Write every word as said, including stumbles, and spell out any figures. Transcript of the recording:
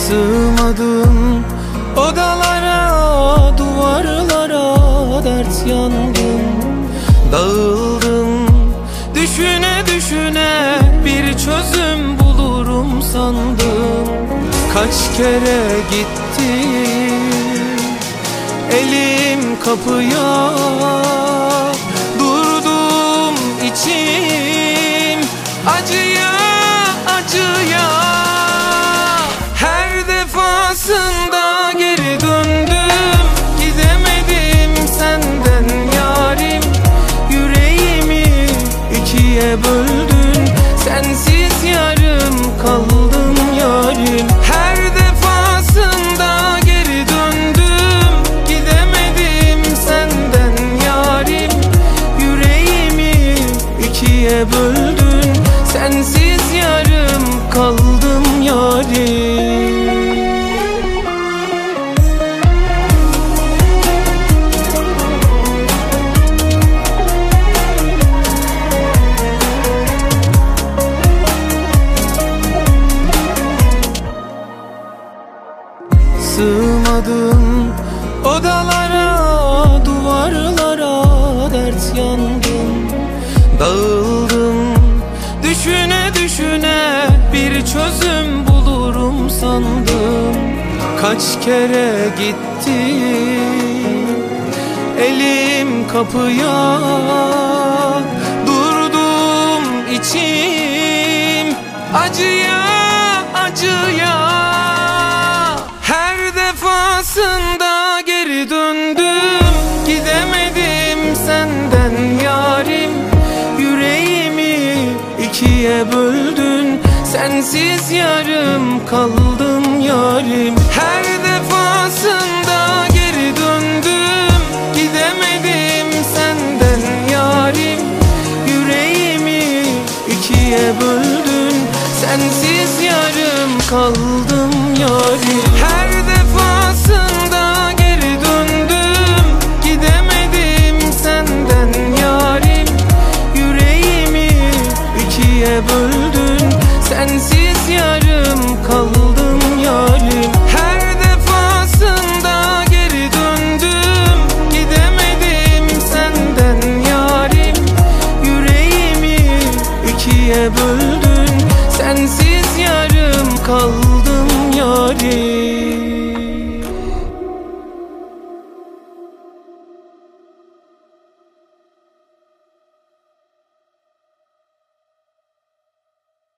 Sığmadım odalara, duvarlara, dert yandım. Dağıldım düşüne düşüne, bir çözüm bulurum sandım. Kaç kere gittim elim kapıya, durdum içim acıya acıya. Her defasında geri döndüm, gidemedim senden yarim. Yüreğimi ikiye böldün, sensiz yarım kaldım yarim. Her defasında geri döndüm, gidemedim senden yarim. Yüreğimi ikiye böldün, sensiz yarım kaldım yarim. Sığmadım odalara, duvarlara, dert yandım. Dağıldım düşüne düşüne, bir çözüm bulurum sandım. Kaç kere gittim elim kapıya, durdum içim acıya acıya. Her defasında geri döndüm, gidemedim senden yarim. Yüreğimi ikiye böldün, sensiz yarım kaldım yarim. Her defasında geri döndüm, gidemedim senden yarim. Yüreğimi ikiye böldün, sensiz yarım kaldım yarim. Her defasında geri döndüm, gidemedim senden yarim. Yüreğimi ikiye böldün, sensiz yarım kaldım yarim. Her defasında geri döndüm, gidemedim senden yarim. Yüreğimi ikiye böldün, sensiz yarım kaldım.